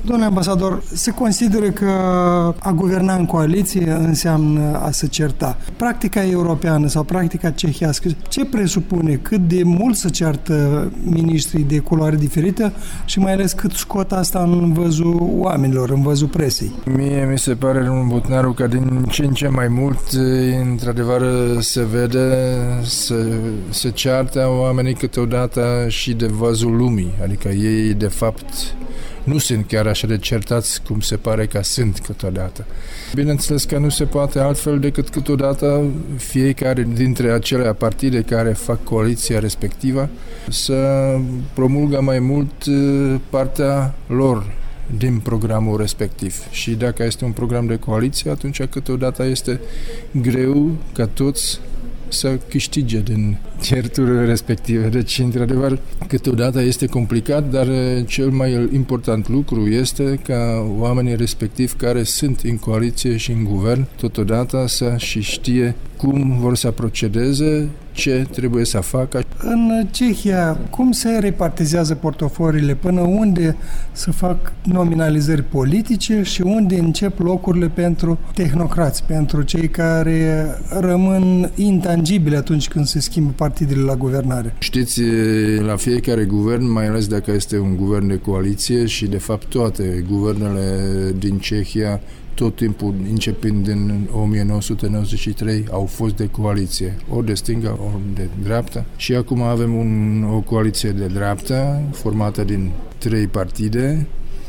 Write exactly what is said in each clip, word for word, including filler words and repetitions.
Domnule ambasador, se consideră că a guverna în coaliție înseamnă a se certa. Practica europeană sau practica cehiască, ce presupune? Cât de mult se ceartă miniștrii de culoare diferită și mai ales cât scot asta în văzul oamenilor, în văzul presei? Mie mi se pare, domnul Botnaru, că din ce în ce mai mult, într-adevăr, se vede, se, se ceartă oamenii câteodată și de văzul lumii, adică ei, de fapt, nu sunt chiar așa de certați cum se pare că sunt câteodată. Bineînțeles că nu se poate altfel decât câteodată fiecare dintre acele partide care fac coaliția respectivă să promulgă mai mult partea lor din programul respectiv. Și dacă este un program de coaliție, atunci câteodată este greu ca toți să câștige din certurile respective. Deci, într-adevăr, câteodată este complicat, dar cel mai important lucru este ca oamenii respectivi care sunt în coaliție și în guvern, totodată să și știe cum vor să procedeze, ce trebuie să facă. În Cehia, cum se repartizează portofoliile? Până unde se fac nominalizări politice și unde încep locurile pentru tehnocrați, pentru cei care rămân intangibili atunci când se schimbă partidele la guvernare? Știți, la fiecare guvern, mai ales dacă este un guvern de coaliție și de fapt toate guvernele din Cehia tot timpul, începând din o mie nouă sute nouăzeci și trei, au fost de coaliție, ori de stânga, ori de dreapta. Și acum avem un, o coaliție de dreapta, formată din trei partide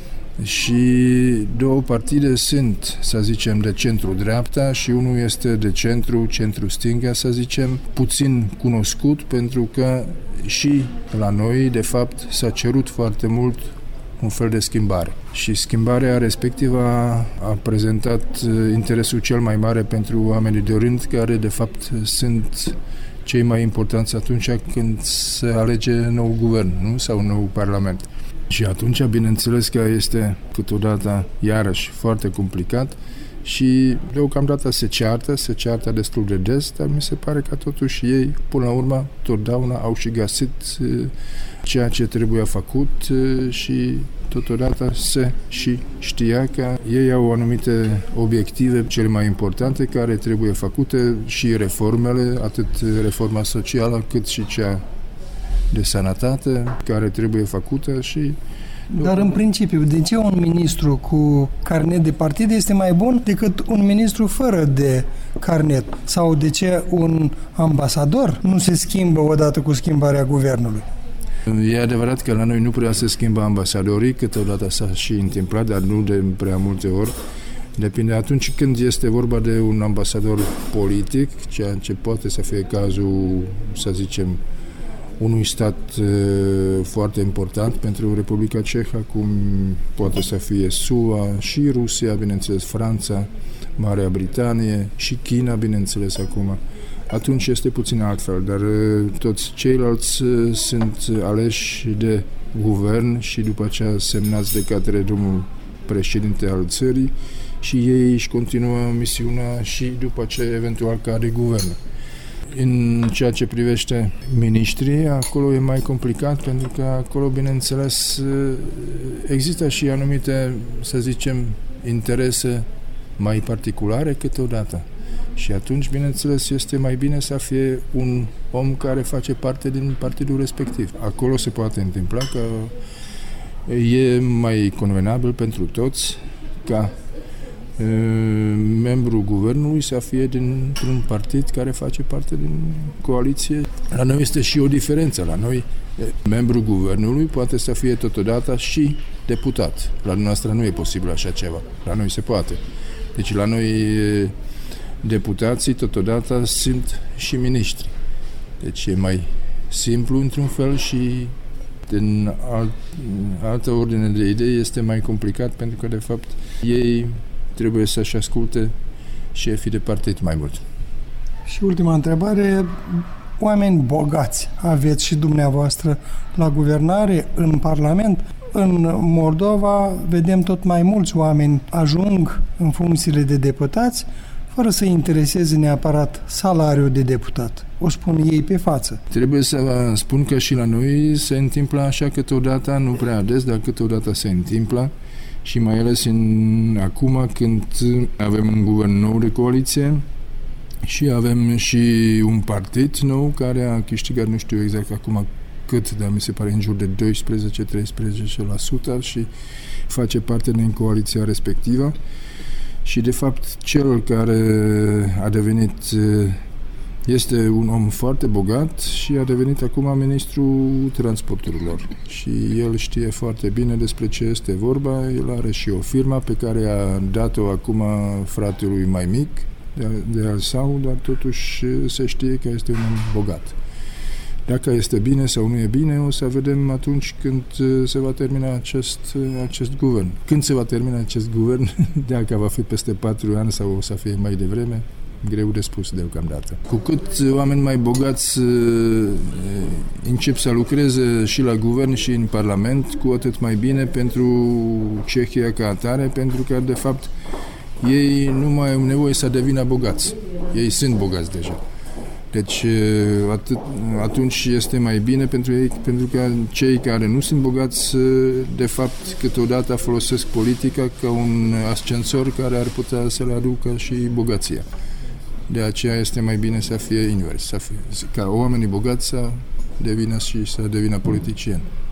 și două partide sunt, să zicem, de centru-dreapta și unul este de centru, centru-stânga, să zicem, puțin cunoscut, pentru că și la noi, de fapt, s-a cerut foarte mult un fel de schimbare. Și schimbarea respectivă a prezentat interesul cel mai mare pentru oamenii de rând, care de fapt sunt cei mai importanți atunci când se alege nou guvern, nu? Sau nou parlament. Și atunci, bineînțeles că este câteodată iarăși foarte complicat și deocamdată se ceartă, se ceartă destul de des, dar mi se pare că totuși ei, până la urmă, totdeauna au și găsit ceea ce trebuie făcut și totodată se și știa că ei au anumite obiective cele mai importante care trebuie făcute și reformele, atât reforma socială cât și cea de sănătate care trebuie făcută și Dar în principiu, de ce un ministru cu carnet de partid este mai bun decât un ministru fără de carnet? Sau de ce un ambasador nu se schimbă odată cu schimbarea guvernului? E adevărat că la noi nu prea se schimbă ambasadorii, câteodată s-a și întâmplat, dar nu de prea multe ori. Depinde atunci când este vorba de un ambasador politic, ceea ce poate să fie cazul, să zicem, unui stat uh, foarte important pentru Republica Cehă, cum poate să fie S U A și Rusia, bineînțeles, Franța, Marea Britanie și China, bineînțeles, acum. Atunci este puțin altfel, dar uh, toți ceilalți uh, sunt aleși de guvern și după aceea semnați de către domnul președinte al țării și ei își continuă misiunea și după aceea eventual cade guvernul. În ceea ce privește miniștrii, acolo e mai complicat, pentru că acolo, bineînțeles, există și anumite, să zicem, interese mai particulare câteodată. Și atunci, bineînțeles, este mai bine să fie un om care face parte din partidul respectiv. Acolo se poate întâmpla că e mai convenabil pentru toți ca membrul guvernului să fie dintr-un partid care face parte din coaliție. La noi este și o diferență. La noi, membrul guvernului poate să fie totodată și deputat. La noastră nu e posibil așa ceva. La noi se poate. Deci la noi deputații totodată sunt și miniștri. Deci e mai simplu într-un fel și în alt, altă ordine de idei este mai complicat, pentru că de fapt ei trebuie să-și asculte șefii de partid mai mult. Și ultima întrebare, oameni bogați aveți și dumneavoastră la guvernare, în Parlament? În Moldova vedem tot mai mulți oameni ajung în funcțiile de deputați fără să intereseze neapărat salariul de deputat. O spun ei pe față. Trebuie să vă spun că și la noi se întâmplă așa câteodată, nu prea des, dar câteodată se întâmplă și mai ales în, acum când avem un guvern nou de coaliție și avem și un partid nou care a câștigat, nu știu exact acum cât, dar mi se pare în jur de doisprezece treisprezece la sută și face parte din coaliția respectivă. Și de fapt cel care a devenit, este un om foarte bogat și a devenit acum ministrul transporturilor. Și el știe foarte bine despre ce este vorba. El are și o firmă pe care a dat-o acum fratelui mai mic de, de al său, dar totuși se știe că este un om bogat. Dacă este bine sau nu e bine, o să vedem atunci când se va termina acest, acest guvern. Când se va termina acest guvern, dacă va fi peste patru ani sau o să fie mai devreme, greu de spus deocamdată. Cu cât oameni mai bogați încep să lucreze și la guvern și în Parlament, cu atât mai bine pentru Cehia ca atare, pentru că, de fapt, ei nu mai au nevoie să devină bogați. Ei sunt bogați deja. Deci atât, atunci este mai bine pentru ei, pentru că cei care nu sunt bogați, de fapt, câteodată folosesc politica ca un ascensor care ar putea să le aducă și bogăția. De aceea este mai bine să fie invers, să fie, ca oamenii bogați să devină și să devină politicieni.